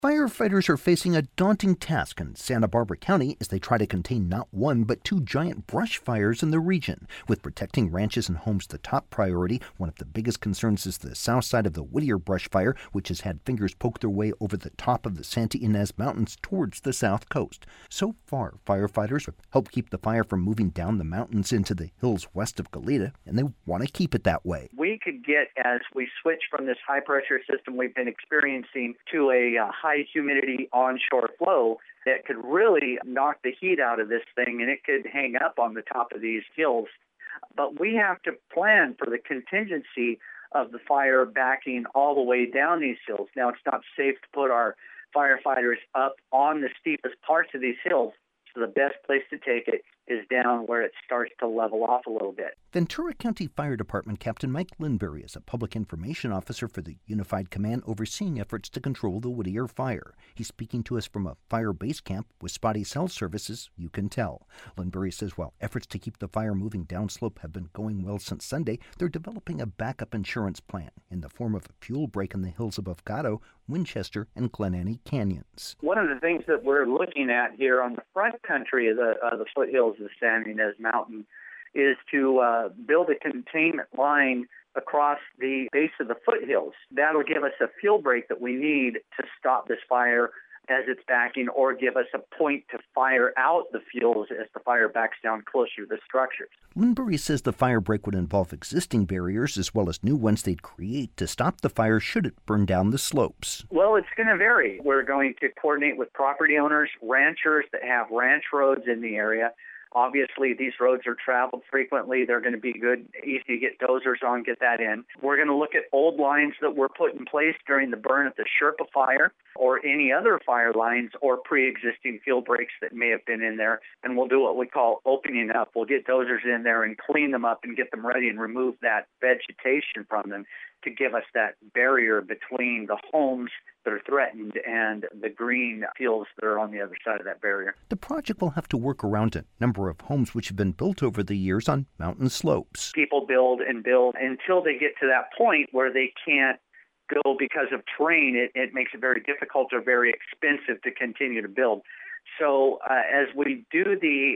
Firefighters are facing a daunting task in Santa Barbara County as they try to contain not one but two giant brush fires in the region. With protecting ranches and homes the top priority, one of the biggest concerns is the south side of the Whittier brush fire, which has had fingers poke their way over the top of the Santa Ynez Mountains towards the south coast. So far, firefighters have helped keep the fire from moving down the mountains into the hills west of Goleta, and they want to keep it that way. We could get, as we switch from this high-pressure system we've been experiencing to a high humidity onshore flow that could really knock the heat out of this thing, and it could hang up on the top of these hills. But we have to plan for the contingency of the fire backing all the way down these hills. Now, it's not safe to put our firefighters up on the steepest parts of these hills, so the best place to take it is down where it starts to level off a little bit. Ventura County Fire Department Captain Mike Linbury is a public information officer for the Unified Command overseeing efforts to control the Whittier fire. He's speaking to us from a fire base camp with spotty cell services, you can tell. Linbury says while efforts to keep the fire moving downslope have been going well since Sunday, they're developing a backup insurance plan in the form of a fuel break in the hills above Gatto, Winchester, and Glenannie canyons. One of the things that we're looking at here on the front country of the foothills of the Santa Ynez Mountain is to build a containment line across the base of the foothills. That'll give us a fuel break that we need to stop this fire as it's backing, or give us a point to fire out the fuels as the fire backs down closer to the structures. Linbury says the fire break would involve existing barriers as well as new ones they'd create to stop the fire should it burn down the slopes. Well, it's going to vary. We're going to coordinate with property owners, ranchers that have ranch roads in the area. Obviously, these roads are traveled frequently. They're going to be good, easy to get dozers on, get that in. We're going to look at old lines that were put in place during the burn of the Sherpa fire or any other fire lines or pre-existing fuel breaks that may have been in there, and we'll do what we call opening up. We'll get dozers in there and clean them up and get them ready and remove that vegetation from them to give us that barrier between the homes that are threatened and the green fields that are on the other side of that barrier. The project will have to work around a number of homes which have been built over the years on mountain slopes. People build and build until they get to that point where they can't go because of terrain. It makes it very difficult or very expensive to continue to build. So as we do the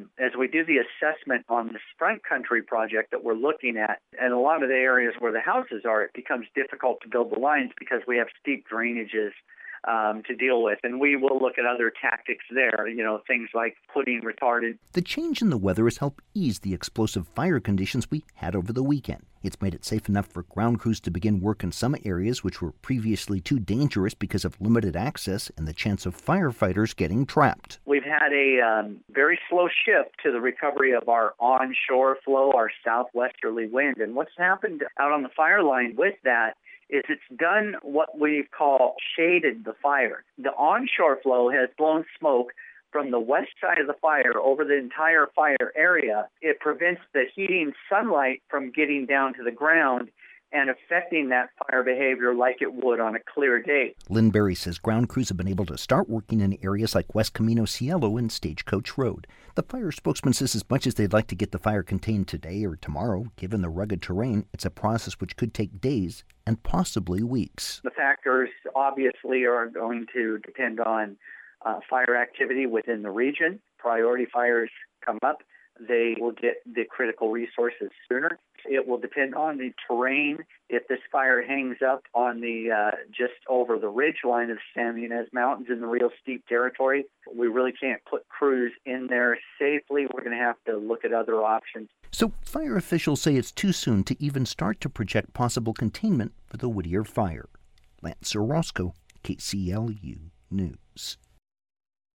assessment on this front country project that we're looking at, and a lot of the areas where the houses are, it becomes difficult to build the lines because we have steep drainages to deal with. And we will look at other tactics there, things like putting retardant. The change in the weather has helped ease the explosive fire conditions we had over the weekend. It's made it safe enough for ground crews to begin work in some areas which were previously too dangerous because of limited access and the chance of firefighters getting trapped. We've had a very slow shift to the recovery of our onshore flow, our southwesterly wind. And what's happened out on the fire line with that is it's done what we call shaded the fire. The onshore flow has blown smoke from the west side of the fire over the entire fire area. It prevents the heating sunlight from getting down to the ground and affecting that fire behavior like it would on a clear day. Linbury says ground crews have been able to start working in areas like West Camino Cielo and Stagecoach Road. The fire spokesman says as much as they'd like to get the fire contained today or tomorrow, given the rugged terrain, it's a process which could take days and possibly weeks. The factors obviously are going to depend on fire activity within the region. Priority fires come up, they will get the critical resources sooner. It will depend on the terrain. If this fire hangs up on the just over the ridge line of the Santa Ynez Mountains in the real steep territory, we really can't put crews in there safely. We're going to have to look at other options. So fire officials say it's too soon to even start to project possible containment for the Whittier fire. Lance Orozco, KCLU News.